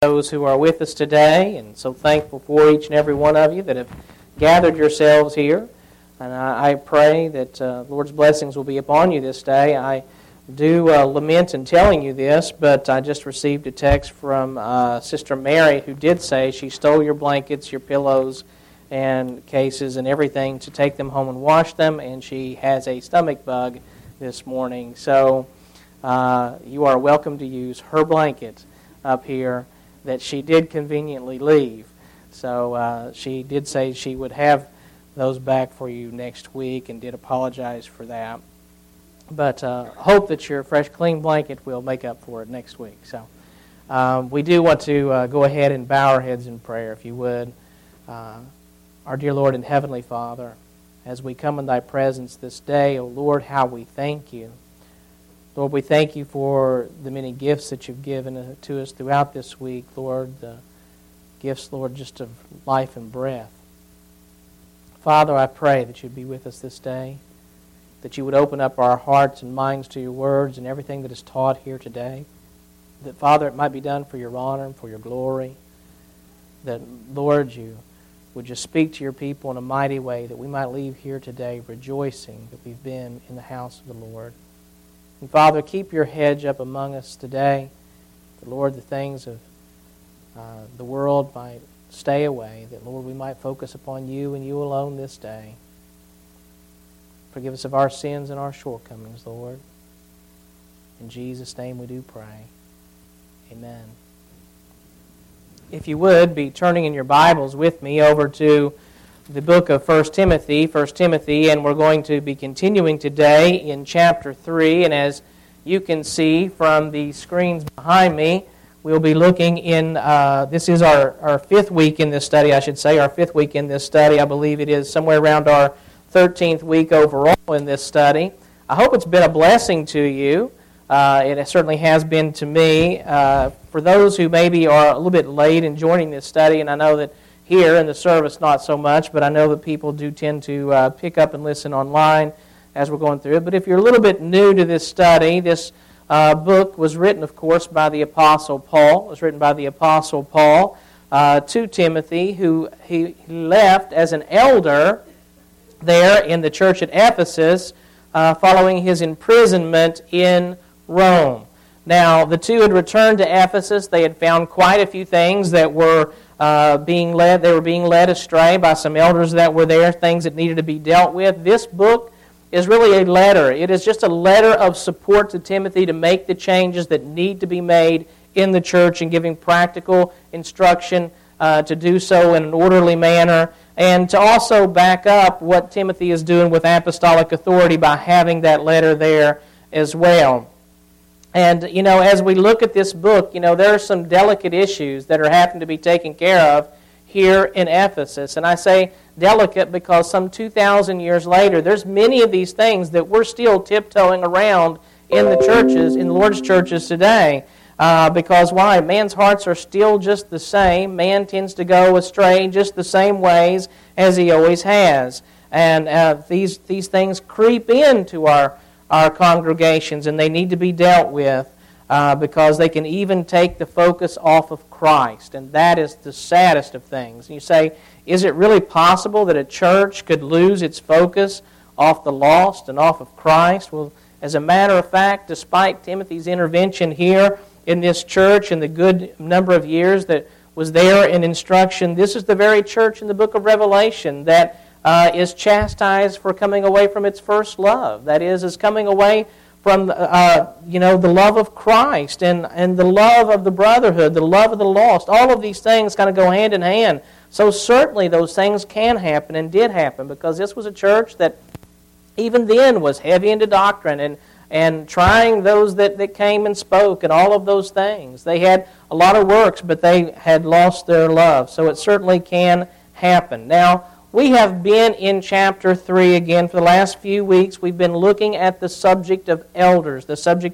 those who are with us today, and so thankful for each and every one of you that have gathered yourselves here. And I pray that the Lord's blessings will be upon you this day. I do lament in telling you this, but I just received a text from Sister Mary who did say she stole your blankets, your pillows, and cases and everything to take them home and wash them, and she has a stomach bug this morning. So you are welcome to use her blanket up here that she did conveniently leave. So she did say she would have those back for you next week and did apologize for that. But hope that your fresh, clean blanket will make up for it next week. So we do want to go ahead and bow our heads in prayer, if you would. Our dear Lord and Heavenly Father, as we come in Thy presence this day, O Lord, how we thank You. Lord, we thank You for the many gifts that You've given to us throughout this week, Lord, the gifts, Lord, just of life and breath. Father, I pray that You'd be with us this day, that You would open up our hearts and minds to Your words and everything that is taught here today, that, Father, it might be done for Your honor and for Your glory, that, Lord, You would just speak to Your people in a mighty way, that we might leave here today rejoicing that we've been in the house of the Lord. And Father, keep Your hedge up among us today. That, Lord, the things of the world might stay away. That, Lord, we might focus upon You and You alone this day. Forgive us of our sins and our shortcomings, Lord. In Jesus' name we do pray. Amen. If you would, be turning in your Bibles with me over to the book of 1 Timothy, and we're going to be continuing today in chapter 3, and as you can see from the screens behind me, we'll be looking in, this is our fifth week in this study, our fifth week in this study. I believe it is somewhere around our 13th week overall in this study. I hope it's been a blessing to you. It certainly has been to me. For those who maybe are a little bit late in joining this study, and I know that here in the service not so much, but I know that people do tend to pick up and listen online as we're going through it. But if you're a little bit new to this study, this book was written, of course, by the Apostle Paul. It was written by the Apostle Paul to Timothy, who he left as an elder there in the church at Ephesus following his imprisonment in Rome. Now, the two had returned to Ephesus. They had found quite a few things that were being led astray by some elders that were there, things that needed to be dealt with. This book is really a letter. It is just a letter of support to Timothy to make the changes that need to be made in the church and giving practical instruction to do so in an orderly manner, and to also back up what Timothy is doing with apostolic authority by having that letter there as well. And, as we look at this book, there are some delicate issues that are having to be taken care of here in Ephesus. And I say delicate because some 2,000 years later, there's many of these things that we're still tiptoeing around in the churches, in the Lord's churches today. Because why? Man's hearts are still just the same. Man tends to go astray just the same ways as he always has. And these things creep into our congregations, and they need to be dealt with because they can even take the focus off of Christ, and that is the saddest of things. And you say, is it really possible that a church could lose its focus off the lost and off of Christ? Well, as a matter of fact, despite Timothy's intervention here in this church and the good number of years that was there in instruction, this is the very church in the book of Revelation that is chastised for coming away from its first love. That is coming away from the love of Christ and the love of the brotherhood, the love of the lost. All of these things kind of go hand in hand. So certainly those things can happen and did happen, because this was a church that even then was heavy into doctrine and trying those that came and spoke and all of those things. They had a lot of works, but they had lost their love. So it certainly can happen. Now, we have been in chapter 3 again for the last few weeks. We've been looking at the subject of elders,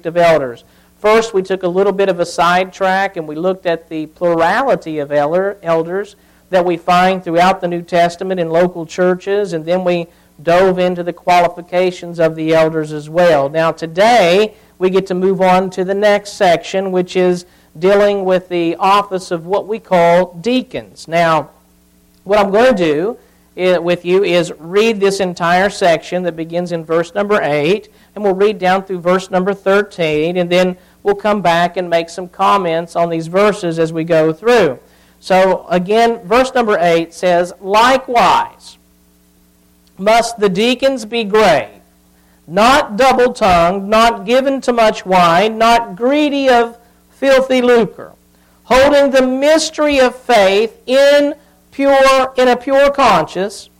First, we took a little bit of a sidetrack and we looked at the plurality of elders that we find throughout the New Testament in local churches, and then we dove into the qualifications of the elders as well. Now today, we get to move on to the next section, which is dealing with the office of what we call deacons. Now, what I'm going to do with you is read this entire section that begins in verse number 8, and we'll read down through verse number 13, and then we'll come back and make some comments on these verses as we go through. So, again, verse number 8 says, "Likewise must the deacons be grave, not double-tongued, not given to much wine, not greedy of filthy lucre, holding the mystery of faith in a pure conscience,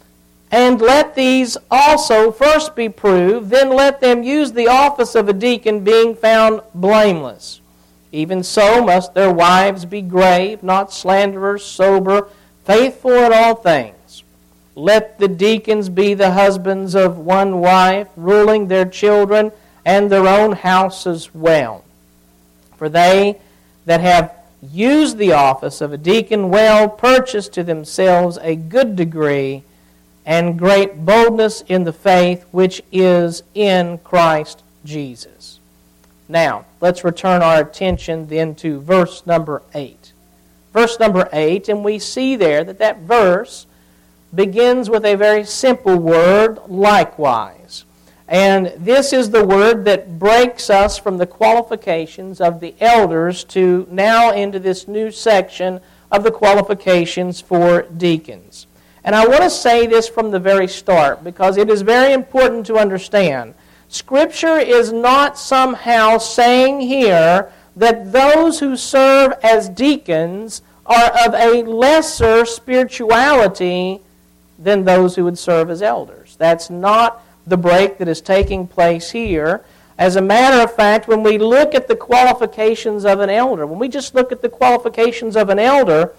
and let these also first be proved, then let them use the office of a deacon, being found blameless. Even so must their wives be grave, not slanderers, sober, faithful in all things. Let the deacons be the husbands of one wife, ruling their children and their own house as well. For they that have used the office of a deacon well purchase to themselves a good degree and great boldness in the faith which is in Christ Jesus." Now, let's return our attention then to verse number 8. Verse number 8, and we see there that verse begins with a very simple word, likewise. And this is the word that breaks us from the qualifications of the elders to now into this new section of the qualifications for deacons. And I want to say this from the very start because it is very important to understand. Scripture is not somehow saying here that those who serve as deacons are of a lesser spirituality than those who would serve as elders. That's not the break that is taking place here. As a matter of fact, when we look at the qualifications of an elder, when we just look at the qualifications of an elder,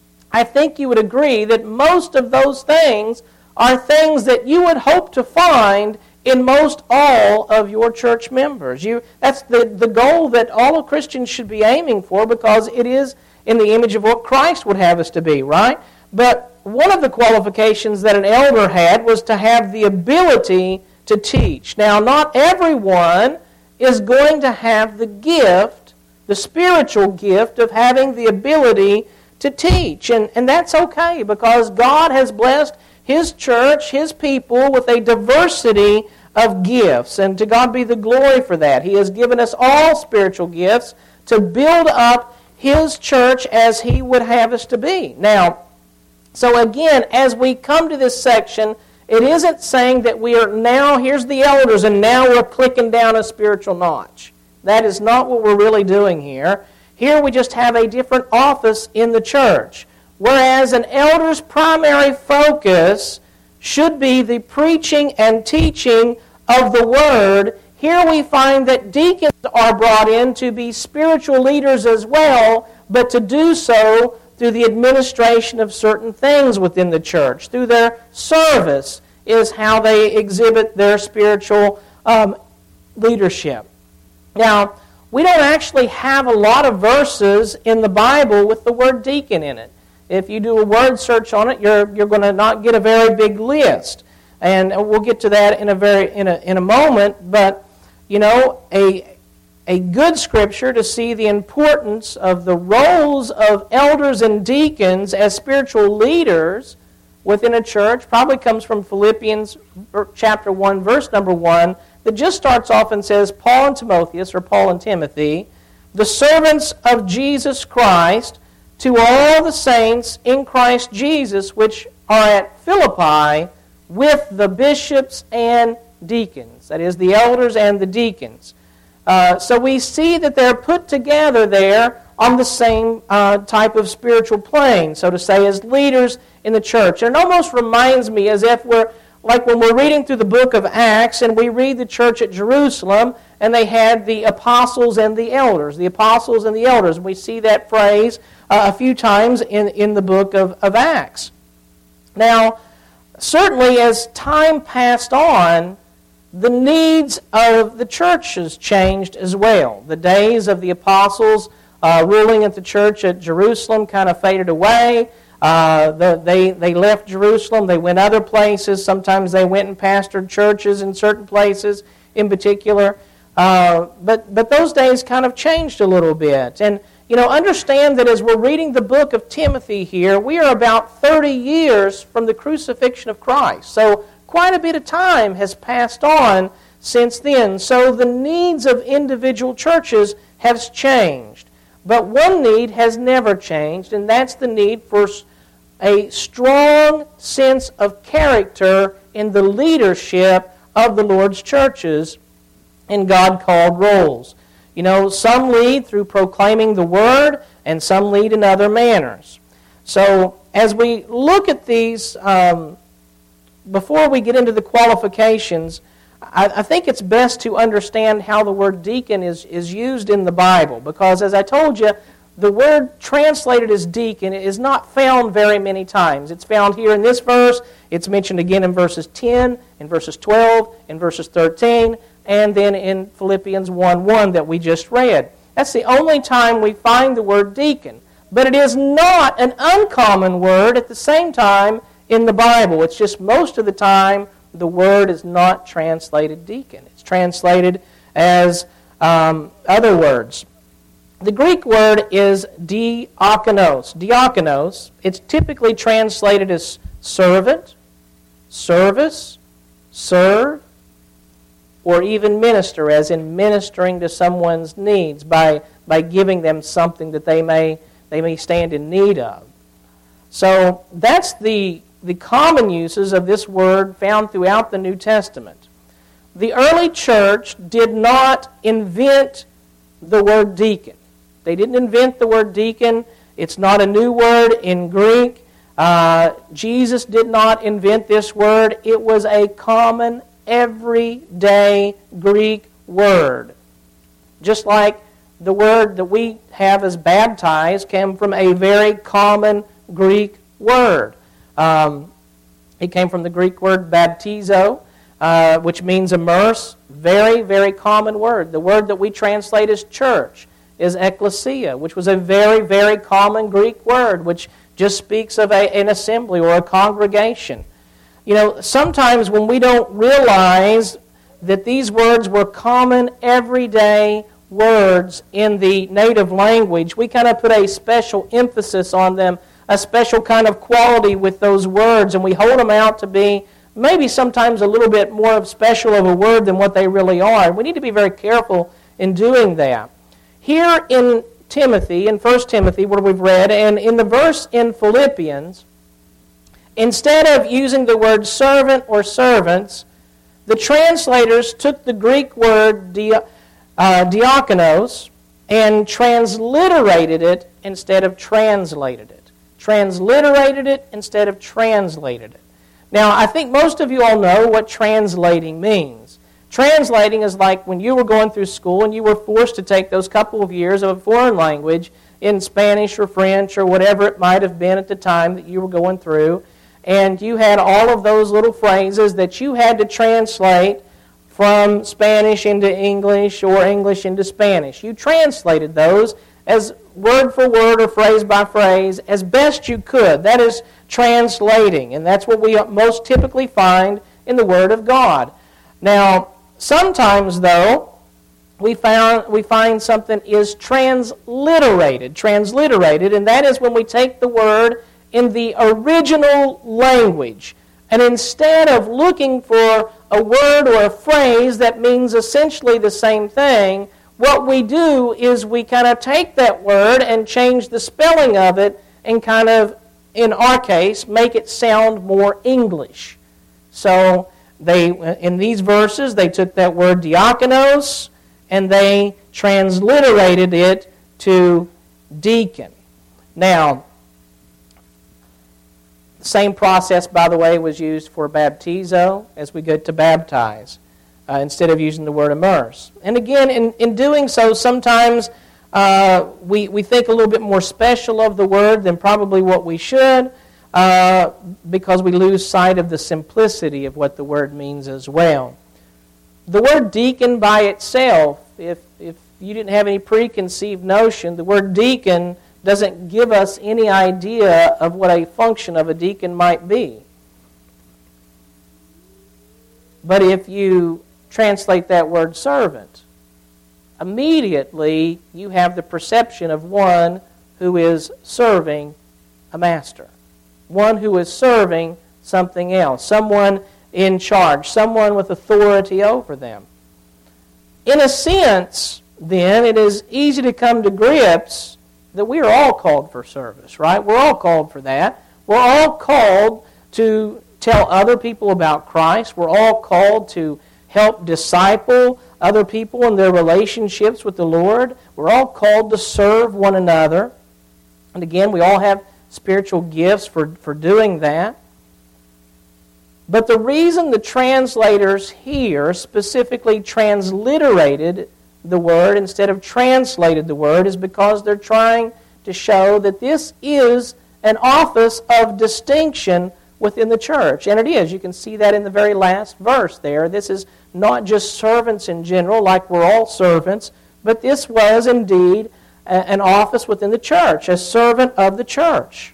I think you would agree that most of those things are things that you would hope to find in most all of your church members. That's the goal that all of Christians should be aiming for because it is in the image of what Christ would have us to be, right? But one of the qualifications that an elder had was to have the ability to teach. Now, not everyone is going to have the gift, the spiritual gift of having the ability to teach. And that's okay because God has blessed His church, His people, with a diversity of gifts. And to God be the glory for that. He has given us all spiritual gifts to build up His church as He would have us to be. Now, so again, as we come to this section, it isn't saying that we are now, here's the elders, and now we're clicking down a spiritual notch. That is not what we're really doing here. Here we just have a different office in the church. Whereas an elder's primary focus should be the preaching and teaching of the Word, here we find that deacons are brought in to be spiritual leaders as well, but to do so through the administration of certain things within the church. Through their service is how they exhibit their spiritual leadership. Now, we don't actually have a lot of verses in the Bible with the word deacon in it. If you do a word search on it, you're going to not get a very big list. And we'll get to that in a moment. But, you know, a good scripture to see the importance of the roles of elders and deacons as spiritual leaders within a church probably comes from Philippians chapter 1, verse number 1, that just starts off and says, Paul and Timotheus, or Paul and Timothy, the servants of Jesus Christ, to all the saints in Christ Jesus which are at Philippi, with the bishops and deacons. That is, the elders and the deacons. So we see that they're put together there on the same type of spiritual plane, so to say, as leaders in the church. And it almost reminds me as if we're, like when we're reading through the book of Acts and we read the church at Jerusalem and they had the apostles and the elders. The apostles and the elders. We see that phrase a few times in the book of Acts. Now, certainly as time passed on, the needs of the church has changed as well. The days of the apostles ruling at the church at Jerusalem kind of faded away. They left Jerusalem. They went other places. Sometimes they went and pastored churches in certain places in particular. But those days kind of changed a little bit. And, understand that as we're reading the book of Timothy here, we are about 30 years from the crucifixion of Christ. So quite a bit of time has passed on since then. So the needs of individual churches have changed. But one need has never changed, and that's the need for a strong sense of character in the leadership of the Lord's churches in God-called roles. Some lead through proclaiming the Word, and some lead in other manners. So as we look at these, before we get into the qualifications, I think it's best to understand how the word deacon is used in the Bible. Because as I told you, the word translated as deacon is not found very many times. It's found here in this verse. It's mentioned again in verses 10, in verses 12, in verses 13, and then in Philippians 1:1 that we just read. That's the only time we find the word deacon. But it is not an uncommon word at the same time in the Bible. It's just most of the time the word is not translated deacon. It's translated as other words. The Greek word is diakonos. Diakonos, it's typically translated as servant, service, serve, or even minister, as in ministering to someone's needs by giving them something that they may stand in need of. So that's the common uses of this word found throughout the New Testament. The early church did not invent the word deacon. They didn't invent the word deacon. It's not a new word in Greek. Jesus did not invent this word. It was a common, everyday Greek word. Just like the word that we have as baptize came from a very common Greek word. It came from the Greek word baptizo, which means immerse. Very, very common word. The word that we translate as church is ecclesia, which was a very, very common Greek word, which just speaks of an assembly or a congregation. Sometimes when we don't realize that these words were common, everyday words in the native language, we kind of put a special emphasis on them, a special kind of quality with those words, and we hold them out to be maybe sometimes a little bit more special of a word than what they really are. We need to be very careful in doing that. Here in Timothy, in 1 Timothy, where we've read, and in the verse in Philippians, instead of using the word servant or servants, the translators took the Greek word diakonos and transliterated it instead of translated it. Transliterated it instead of translated it. Now, I think most of you all know what translating means. Translating is like when you were going through school and you were forced to take those couple of years of a foreign language in Spanish or French or whatever it might have been at the time that you were going through, and you had all of those little phrases that you had to translate from Spanish into English or English into Spanish. You translated those as word for word or phrase by phrase as best you could. That is translating, and that's what we most typically find in the Word of God. Now, sometimes, though, we find something is transliterated, and that is when we take the word in the original language, and instead of looking for a word or a phrase that means essentially the same thing, what we do is we kind of take that word and change the spelling of it and kind of, in our case, make it sound more English. So in these verses, they took that word diakonos and they transliterated it to deacon. Now, the same process, by the way, was used for baptizo as we go to baptize, instead of using the word immerse. And again, in doing so, sometimes we think a little bit more special of the word than probably what we should, because we lose sight of the simplicity of what the word means as well. The word deacon by itself, if you didn't have any preconceived notion, the word deacon doesn't give us any idea of what a function of a deacon might be. But if you translate that word servant, immediately you have the perception of one who is serving a master, one who is serving something else, someone in charge, someone with authority over them. In a sense, then, it is easy to come to grips that we are all called for service, right? We're all called for that. We're all called to tell other people about Christ. We're all called to help disciple other people in their relationships with the Lord. We're all called to serve one another. And again, we all have spiritual gifts for doing that. But the reason the translators here specifically transliterated the word instead of translated the word is because they're trying to show that this is an office of distinction within the church. And it is. You can see that in the very last verse there. This is not just servants in general, like we're all servants, but this was indeed an office within the church, a servant of the church.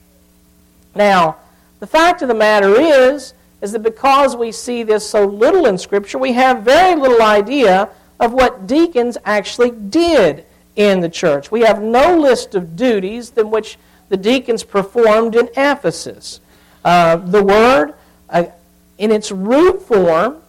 Now, the fact of the matter is that because we see this so little in Scripture, we have very little idea of what deacons actually did in the church. We have no list of duties in which the deacons performed in Ephesus. The word, in its root form,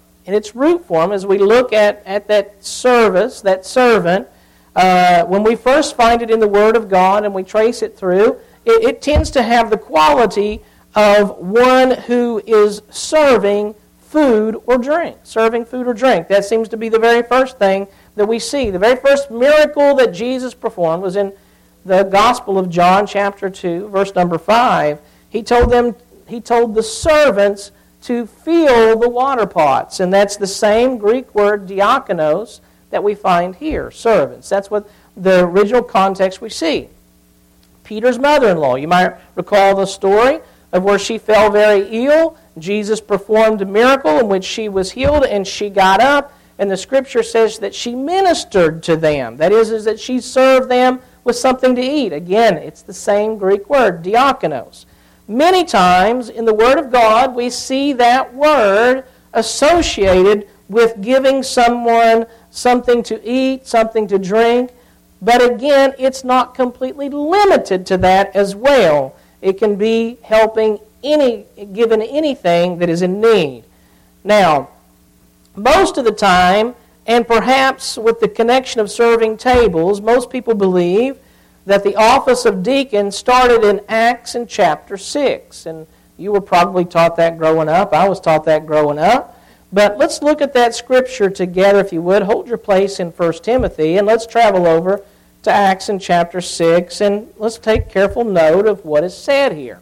as we look at that service, that servant, when we first find it in the Word of God and we trace it through, it tends to have the quality of one who is serving food or drink. Serving food or drink. That seems to be the very first thing that we see. The very first miracle that Jesus performed was in the Gospel of John, chapter 2, verse number 5. He told the servants to fill the water pots. And that's the same Greek word, diakonos, that we find here, servants. That's what the original context we see. Peter's mother-in-law, you might recall the story of where she fell very ill. Jesus performed a miracle in which she was healed and she got up. And the Scripture says that she ministered to them. That is that she served them with something to eat. Again, it's the same Greek word, diakonos. Many times in the Word of God, we see that word associated with giving someone something to eat, something to drink. But again, it's not completely limited to that as well. It can be helping given anything that is in need. Now, most of the time, and perhaps with the connection of serving tables, most people believe that the office of deacon started in Acts in chapter 6. And you were probably taught that growing up. I was taught that growing up. But let's look at that Scripture together, if you would. Hold your place in 1 Timothy, and let's travel over to Acts in chapter 6, and let's take careful note of what is said here.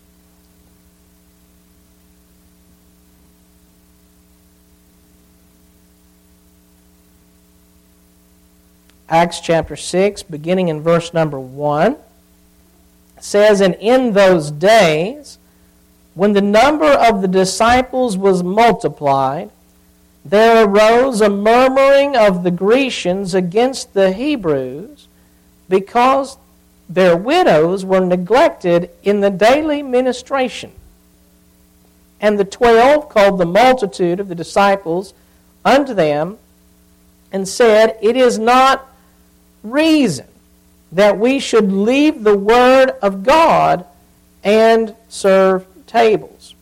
Acts chapter 6, beginning in verse number 1, says, "And in those days, when the number of the disciples was multiplied, there arose a murmuring of the Grecians against the Hebrews, because their widows were neglected in the daily ministration. And the 12 called the multitude of the disciples unto them, and said, It is not reason that we should leave the word of God and serve tables."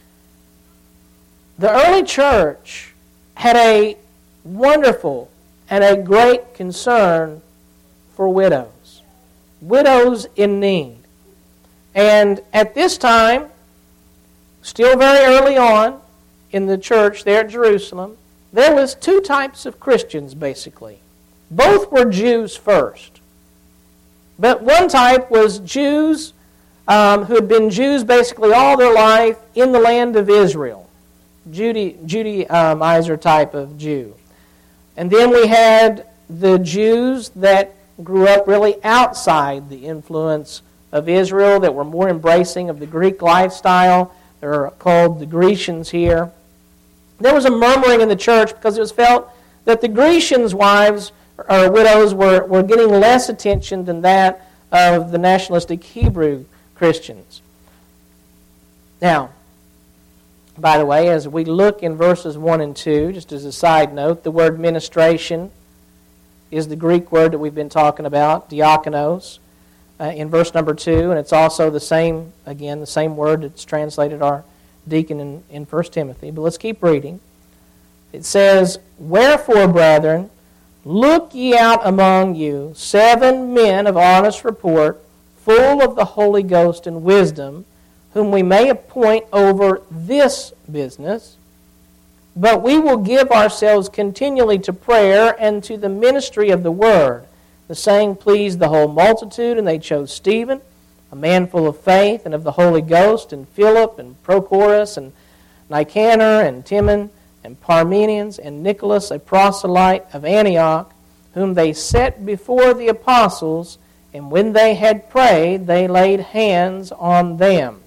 The early church had a wonderful and a great concern for widows. Widows in need. And at this time, still very early on in the church there at Jerusalem, there was two types of Christians basically. Both were Jews first. But one type was Jews who had been Jews basically all their life in the land of Israel. Judaizer type of Jew. And then we had the Jews that grew up really outside the influence of Israel, that were more embracing of the Greek lifestyle. They're called the Grecians here. There was a murmuring in the church because it was felt that the Grecians' wives or widows were getting less attention than that of the nationalistic Hebrew Christians. Now, by the way, as we look in verses 1 and 2, just as a side note, the word ministration is the Greek word that we've been talking about, diakonos, in verse number 2, and it's also the same word that's translated our deacon in 1 Timothy. But let's keep reading. It says, "Wherefore, brethren, look ye out among you 7 men of honest report, full of the Holy Ghost and wisdom, whom we may appoint over this business. But we will give ourselves continually to prayer and to the ministry of the word." The saying pleased the whole multitude, and they chose Stephen, a man full of faith and of the Holy Ghost, and Philip, and Prochorus, and Nicanor, and Timon, and Parmenians, and Nicholas, a proselyte of Antioch, whom they set before the apostles, and when they had prayed, they laid hands on them.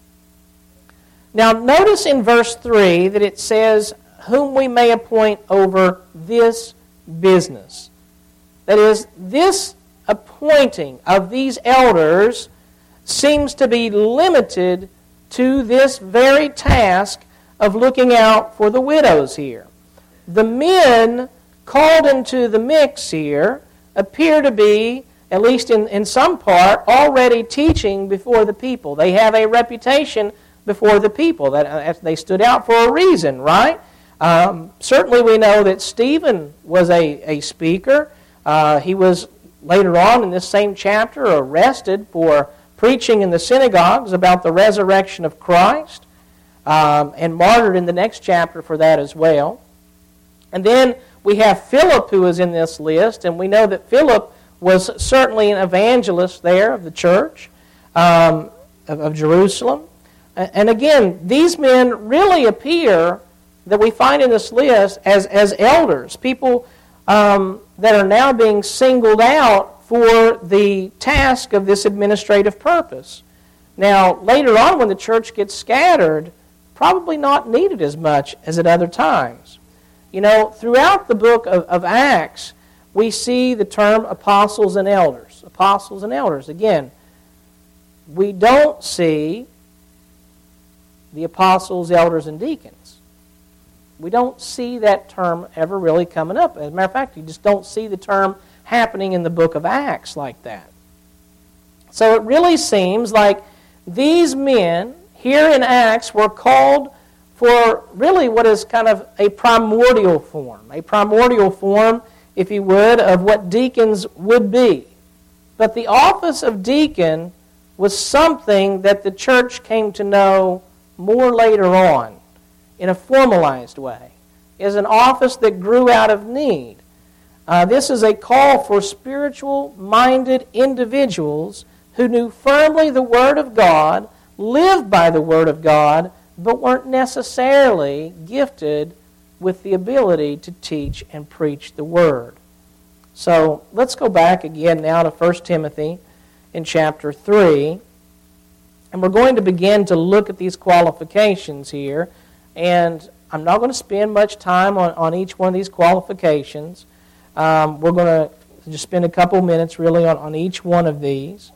Now notice in verse 3 that it says, "whom we may appoint over this business." That is, this appointing of these elders seems to be limited to this very task of looking out for the widows here. The men called into the mix here appear to be, at least in some part, already teaching before the people. They have a reputation before the people. That they stood out for a reason, right? Certainly we know that Stephen was a speaker. He was, later on in this same chapter, arrested for preaching in the synagogues about the resurrection of Christ, and martyred in the next chapter for that as well. And then we have Philip, who is in this list, and we know that Philip was certainly an evangelist there of the church of Jerusalem. And again, these men really appear, that we find in this list, as elders, people that are now being singled out for the task of this administrative purpose. Now, later on when the church gets scattered, probably not needed as much as at other times. You know, throughout the book of Acts, we see the term apostles and elders. Apostles and elders. Again, we don't see the apostles, elders, and deacons. We don't see that term ever really coming up. As a matter of fact, you just don't see the term happening in the book of Acts like that. So it really seems like these men here in Acts were called for really what is kind of a primordial form, if you would, of what deacons would be. But the office of deacon was something that the church came to know more later on, in a formalized way, is an office that grew out of need. This is a call for spiritual-minded individuals who knew firmly the Word of God, lived by the Word of God, but weren't necessarily gifted with the ability to teach and preach the Word. So let's go back again now to 1 Timothy in chapter 3, and we're going to begin to look at these qualifications here. And I'm not going to spend much time on each one of these qualifications. We're going to just spend a couple minutes really on each one of these.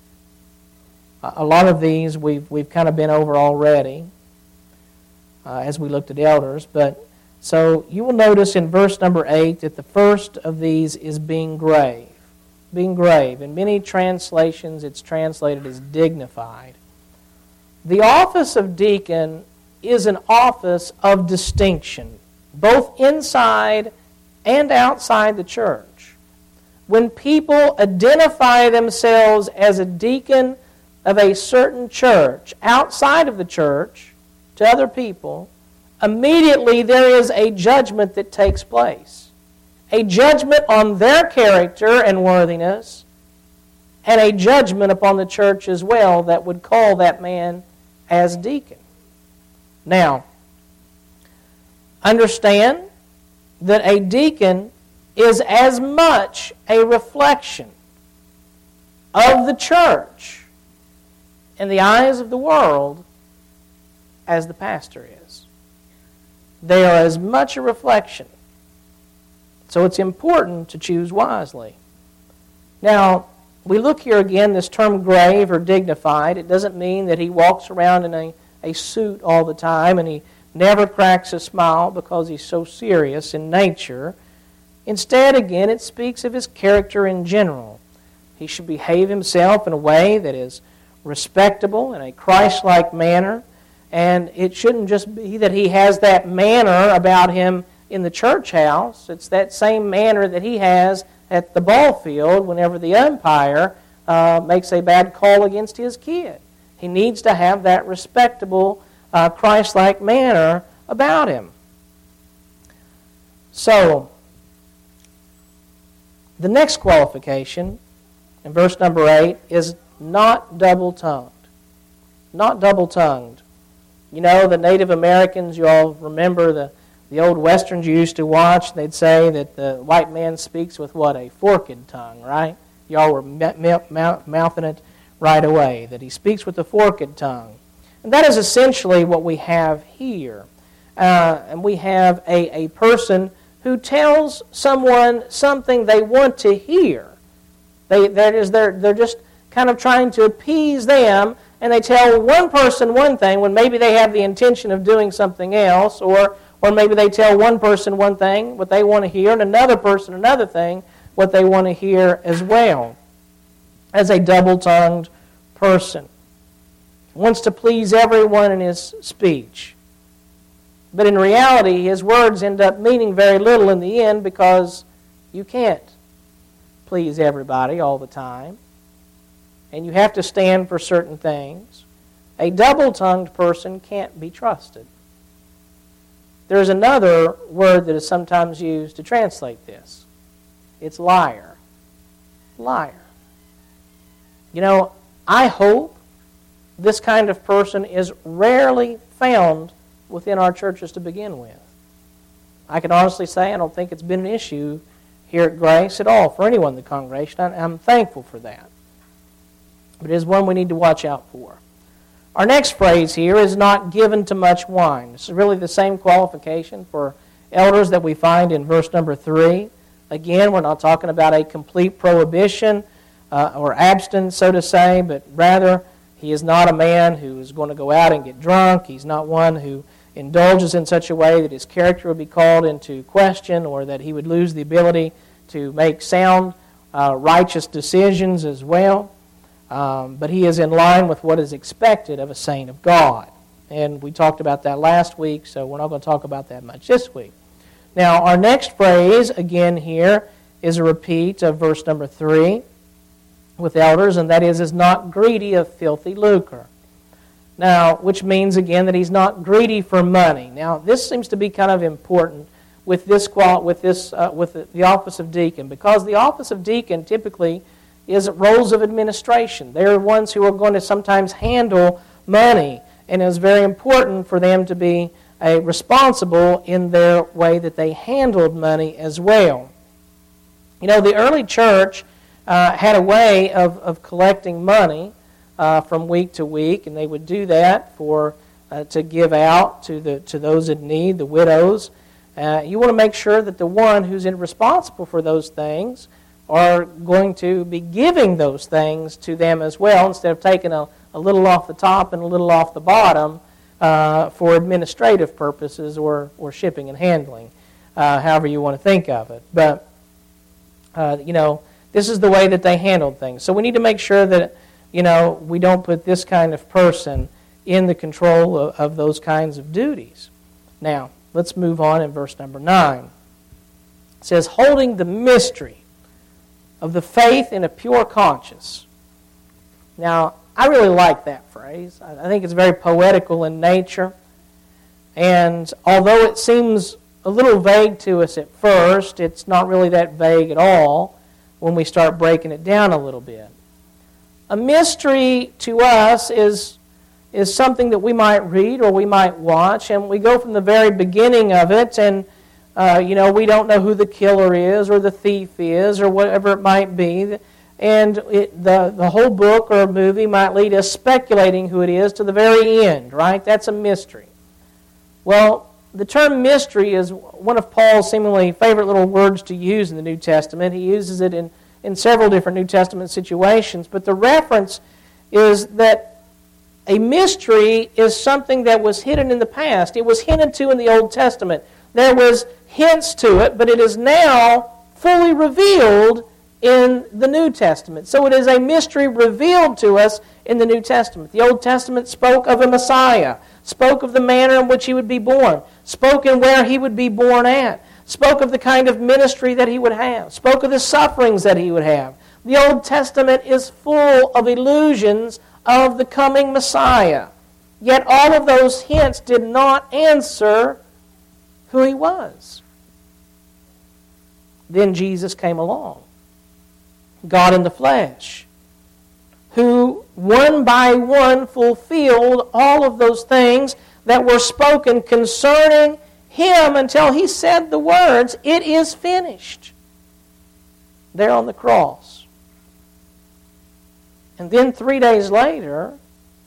A lot of these we've kind of been over already as we looked at elders. But so you will notice in verse number 8 that the first of these is being grave. Being grave. In many translations it's translated as dignified. The office of deacon is an office of distinction, both inside and outside the church. When people identify themselves as a deacon of a certain church, outside of the church, to other people, immediately there is a judgment that takes place. A judgment on their character and worthiness, and a judgment upon the church as well that would call that man as deacon. Now, understand that a deacon is as much a reflection of the church in the eyes of the world as the pastor is. They are as much a reflection. So it's important to choose wisely. Now, we look here again, this term grave or dignified. It doesn't mean that he walks around in a suit all the time and he never cracks a smile because he's so serious in nature. Instead, again, it speaks of his character in general. He should behave himself in a way that is respectable, in a Christ-like manner, and it shouldn't just be that he has that manner about him in the church house. It's that same manner that he has at the ball field whenever the umpire makes a bad call against his kid. He needs to have that respectable, Christ-like manner about him. So, the next qualification in verse number 8 is not double-tongued. Not double-tongued. You know, the Native Americans, you all remember the old westerns you used to watch, they'd say that the white man speaks with what? A forked tongue, right? Y'all were mouthing it right away, that he speaks with a forked tongue. And that is essentially what we have here. And we have a person who tells someone something they want to hear. They're just kind of trying to appease them, and they tell one person one thing when maybe they have the intention of doing something else, or maybe they tell one person one thing, what they want to hear, and another person another thing, what they want to hear as well. As a double-tongued person. Wants to please everyone in his speech. But in reality, his words end up meaning very little in the end because you can't please everybody all the time. And you have to stand for certain things. A double-tongued person can't be trusted. There's another word that is sometimes used to translate this. It's liar. Liar. You know, I hope this kind of person is rarely found within our churches to begin with. I can honestly say I don't think it's been an issue here at Grace at all for anyone in the congregation. I'm thankful for that. But it is one we need to watch out for. Our next phrase here is not given to much wine. This is really the same qualification for elders that we find in verse number 3. Again, we're not talking about a complete prohibition or abstinence, so to say, but rather he is not a man who is going to go out and get drunk. He's not one who indulges in such a way that his character would be called into question or that he would lose the ability to make sound, righteous decisions as well. But he is in line with what is expected of a saint of God. And we talked about that last week, so we're not going to talk about that much this week. Now, our next phrase, again here, is a repeat of verse number 3 with elders, and that is not greedy of filthy lucre. Now, which means, again, that he's not greedy for money. Now, this seems to be kind of important with the office of deacon, because the office of deacon typically is roles of administration. They're ones who are going to sometimes handle money, and it is very important for them to be responsible in their way that they handled money as well. You know, the early church had a way of collecting money from week to week, and they would do that to give out to those in need, the widows. You want to make sure that the one who's responsible for those things are going to be giving those things to them as well, instead of taking a little off the top and a little off the bottom for administrative purposes or shipping and handling, however you want to think of it. But, this is the way that they handled things. So we need to make sure that, we don't put this kind of person in the control of those kinds of duties. Now, let's move on in verse number 9. It says, holding the mystery of the faith in a pure conscience. Now, I really like that phrase. I think it's very poetical in nature. And although it seems a little vague to us at first, it's not really that vague at all when we start breaking it down a little bit. A mystery to us is something that we might read or we might watch, and we go from the very beginning of it, and we don't know who the killer is or the thief is or whatever it might be. And the whole book or movie might lead us speculating who it is to the very end, right? That's a mystery. Well, the term mystery is one of Paul's seemingly favorite little words to use in the New Testament. He uses it in several different New Testament situations. But the reference is that a mystery is something that was hidden in the past. It was hinted to in the Old Testament. There was hints to it, but it is now fully revealed in the New Testament. So it is a mystery revealed to us in the New Testament. The Old Testament spoke of a Messiah, spoke of the manner in which he would be born, spoke in where he would be born at, spoke of the kind of ministry that he would have, spoke of the sufferings that he would have. The Old Testament is full of illusions of the coming Messiah. Yet all of those hints did not answer who he was. Then Jesus came along, God in the flesh, who one by one fulfilled all of those things that were spoken concerning him until he said the words, "It is finished," there on the cross. And then 3 days later,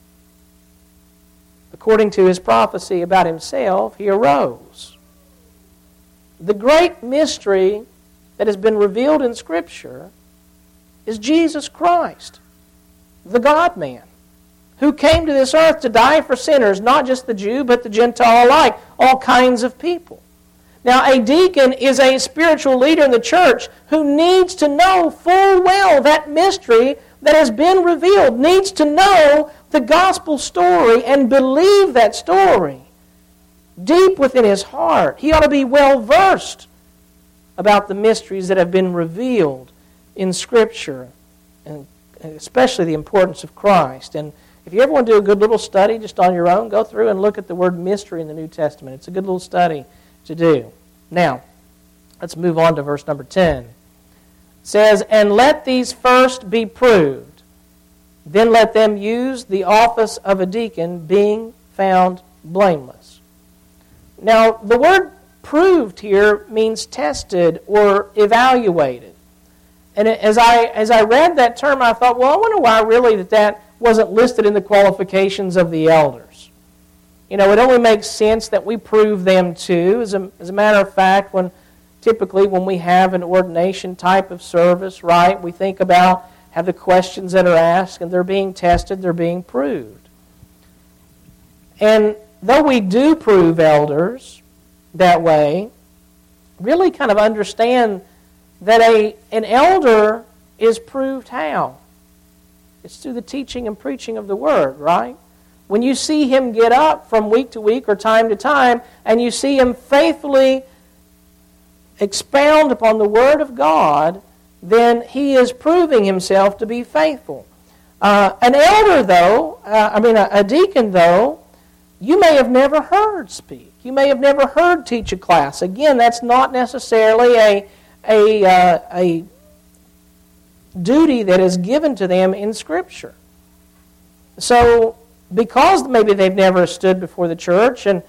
according to his prophecy about himself, he arose. The great mystery that has been revealed in Scripture is Jesus Christ, the God-man, who came to this earth to die for sinners, not just the Jew, but the Gentile alike, all kinds of people. Now, a deacon is a spiritual leader in the church who needs to know full well that mystery that has been revealed, needs to know the gospel story and believe that story deep within his heart. He ought to be well versed about the mysteries that have been revealed in Scripture, and especially the importance of Christ. And if you ever want to do a good little study just on your own, go through and look at the word mystery in the New Testament. It's a good little study to do. Now, let's move on to verse number 10. It says, "And let these first be proved, then let them use the office of a deacon, being found blameless." Now, the word proved here means tested or evaluated. And as I read that term, I thought, well, I wonder why really that wasn't listed in the qualifications of the elders. You know, it only makes sense that we prove them too. As a matter of fact, typically when we have an ordination type of service, right, we think about have the questions that are asked, and they're being tested, they're being proved. And though we do prove elders that way, really kind of understand that an elder is proved how? It's through the teaching and preaching of the Word, right? When you see him get up from week to week or time to time, and you see him faithfully expound upon the Word of God, then he is proving himself to be faithful. An elder, though, a deacon, though, you may have never heard speak. You may have never heard teach a class. Again, that's not necessarily a duty that is given to them in Scripture. So, because maybe they've never stood before the church and,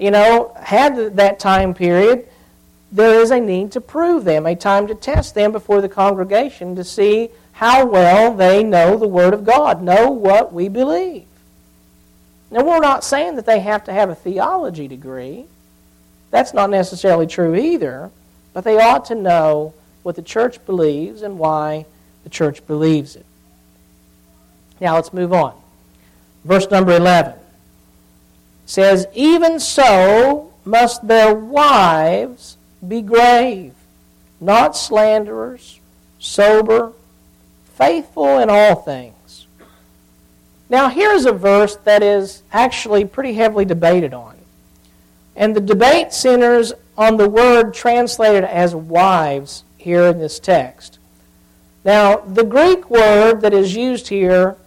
had that time period, there is a need to prove them, a time to test them before the congregation to see how well they know the Word of God, know what we believe. Now, we're not saying that they have to have a theology degree. That's not necessarily true either, but they ought to know what the church believes and why the church believes it. Now, let's move on. Verse number 11 says, "Even so must their wives be grave, not slanderers, sober, faithful in all things." Now, here's a verse that is actually pretty heavily debated on. And the debate centers on the word translated as wives here in this text. Now, the Greek word that is used here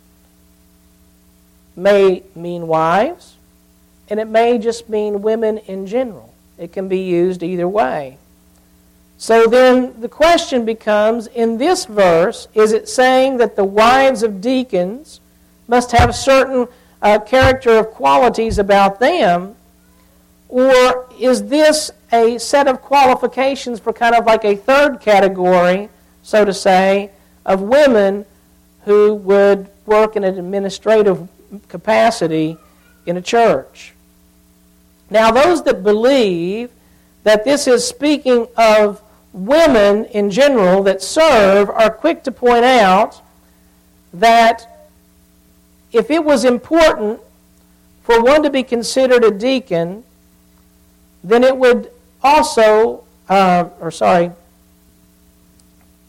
may mean wives, and it may just mean women in general. It can be used either way. So then the question becomes, in this verse, is it saying that the wives of deacons must have a certain character of qualities about them, or is this a set of qualifications for kind of like a third category, so to say, of women who would work in an administrative capacity in a church? Now, those that believe that this is speaking of women in general that serve are quick to point out that if it was important for one to be considered a deacon, then it would also,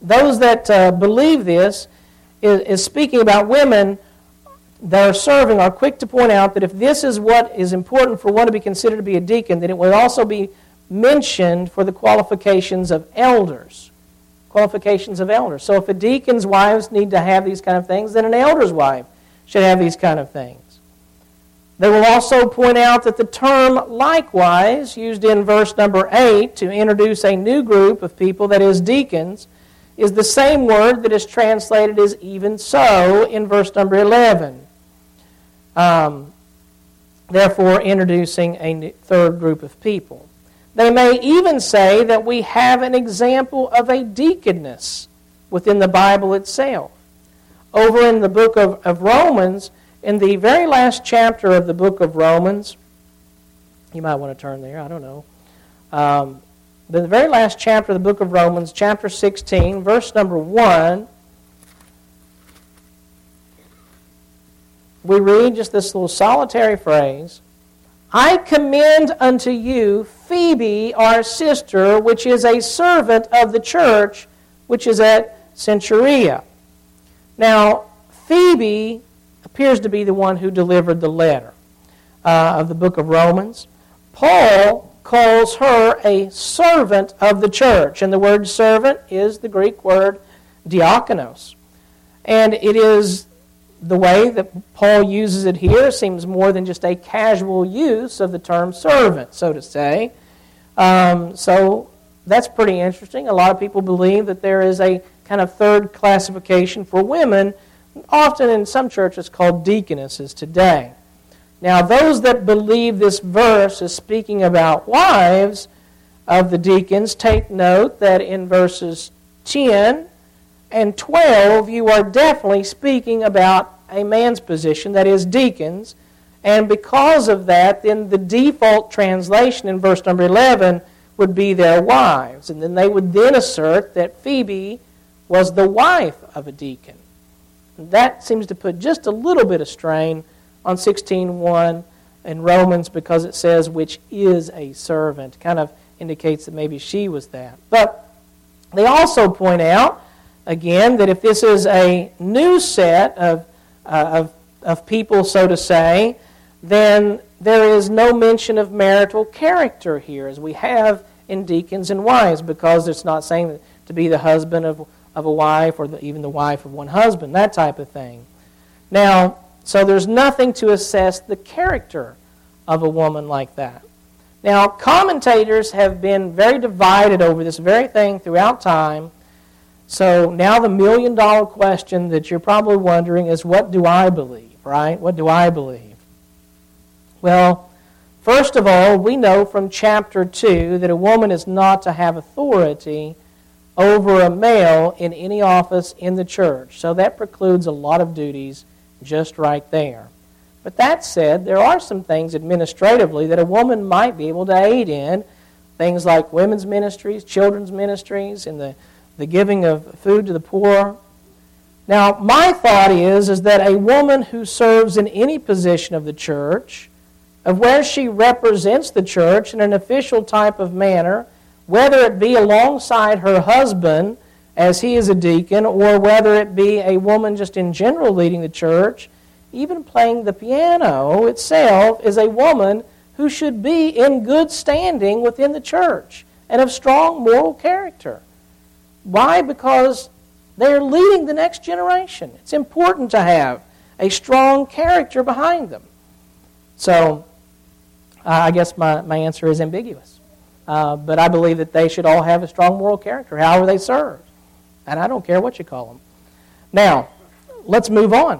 those that believe this is speaking about women that are serving are quick to point out that if this is what is important for one to be considered to be a deacon, then it would also be mentioned for the qualifications of elders. Qualifications of elders. So if a deacon's wives need to have these kind of things, then an elder's wife should have these kind of things. They will also point out that the term likewise, used in verse number 8 to introduce a new group of people, that is deacons, is the same word that is translated as even so in verse number 11. Therefore, introducing a third group of people. They may even say that we have an example of a deaconess within the Bible itself. Over in the book of Romans, in the very last chapter of the book of Romans, you might want to turn there, I don't know. The very last chapter of the book of Romans, chapter 16, verse number 1, we read just this little solitary phrase, I commend unto you Phoebe, our sister, which is a servant of the church, which is at Cenchrea. Now, Phoebe appears to be the one who delivered the letter of the book of Romans. Paul calls her a servant of the church, and the word servant is the Greek word diakonos. And it is the way that Paul uses it here seems more than just a casual use of the term servant, so to say. So that's pretty interesting. A lot of people believe that there is a kind of third classification for women, often in some churches called deaconesses today. Now, those that believe this verse is speaking about wives of the deacons, take note that in verses 10 and 12, you are definitely speaking about a man's position, that is deacons, and because of that, then the default translation in verse number 11 would be their wives, and then they would then assert that Phoebe was the wife of a deacon. And that seems to put just a little bit of strain on 16:1 in Romans because it says, which is a servant. Kind of indicates that maybe she was that. But they also point out, again, that if this is a new set of people, so to say, then there is no mention of marital character here, as we have in deacons and wives, because it's not saying that to be the husband of a wife or even the wife of one husband, that type of thing. Now, so there's nothing to assess the character of a woman like that. Now, commentators have been very divided over this very thing throughout time. So now the million-dollar question that you're probably wondering is, what do I believe, right? What do I believe? Well, first of all, we know from chapter 2 that a woman is not to have authority over a male in any office in the church. So that precludes a lot of duties just right there. But that said, there are some things administratively that a woman might be able to aid in, things like women's ministries, children's ministries, and the giving of food to the poor. Now, my thought is that a woman who serves in any position of the church, of where she represents the church in an official type of manner, whether it be alongside her husband as he is a deacon, or whether it be a woman just in general leading the church, even playing the piano itself, is a woman who should be in good standing within the church and of strong moral character. Why? Because they're leading the next generation. It's important to have a strong character behind them. So, I guess my answer is ambiguous. But I believe that they should all have a strong moral character, however they serve. And I don't care what you call them. Now, let's move on.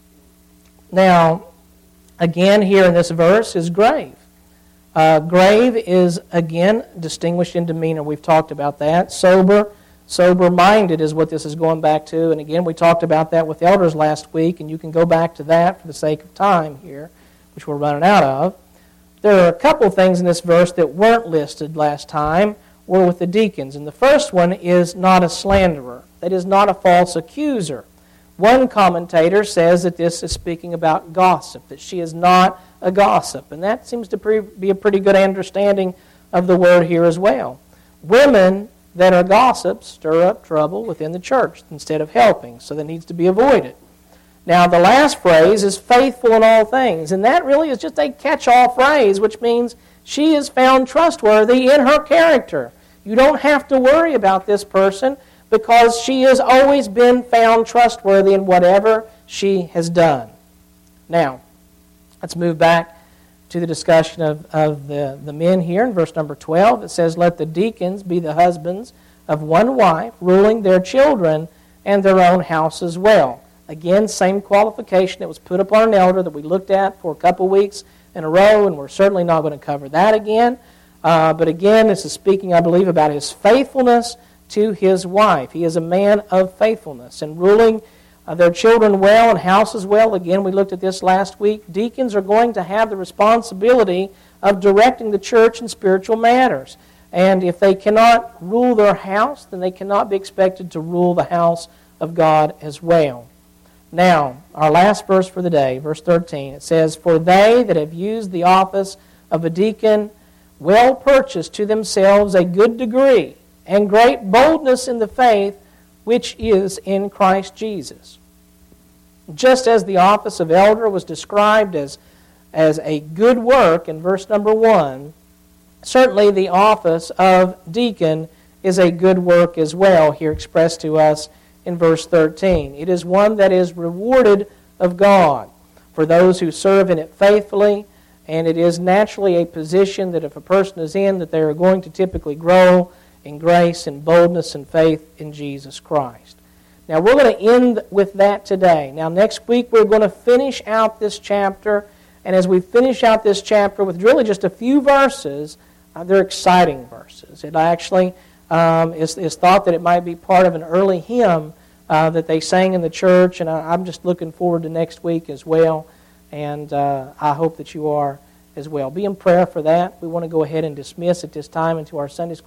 Now, again, here in this verse is grave. Grave is, again, distinguished in demeanor. We've talked about that. Sober-minded is what this is going back to. And again, we talked about that with elders last week, and you can go back to that for the sake of time here, which we're running out of. There are a couple things in this verse that weren't listed last time, were with the deacons. And the first one is not a slanderer. That is, not a false accuser. One commentator says that this is speaking about gossip, that she is not a gossip. And that seems to be a pretty good understanding of the word here as well. Women that are gossips stir up trouble within the church instead of helping, so that needs to be avoided. Now, the last phrase is faithful in all things, and that really is just a catch-all phrase, which means she is found trustworthy in her character. You don't have to worry about this person because she has always been found trustworthy in whatever she has done. Now, let's move back to the discussion of the men here in verse number 12. It says, "Let the deacons be the husbands of one wife, ruling their children and their own house as well." Again, same qualification that was put upon an elder that we looked at for a couple weeks in a row, and we're certainly not going to cover that again. But again, this is speaking, I believe, about his faithfulness to his wife. He is a man of faithfulness and ruling their children well and houses well. Again, we looked at this last week. Deacons are going to have the responsibility of directing the church in spiritual matters. And if they cannot rule their house, then they cannot be expected to rule the house of God as well. Now, our last verse for the day, verse 13, it says, "For they that have used the office of a deacon well purchase to themselves a good degree and great boldness in the faith which is in Christ Jesus." Just as the office of elder was described as a good work in verse number 1, certainly the office of deacon is a good work as well, here expressed to us in verse 13. It is one that is rewarded of God for those who serve in it faithfully, and it is naturally a position that if a person is in, that they are going to typically grow in grace and boldness and faith in Jesus Christ. Now, we're going to end with that today. Now, next week we're going to finish out this chapter, and as we finish out this chapter with really just a few verses, they're exciting verses. It actually is thought that it might be part of an early hymn that they sang in the church, and I'm just looking forward to next week as well, and I hope that you are as well. Be in prayer for that. We want to go ahead and dismiss at this time into our Sunday school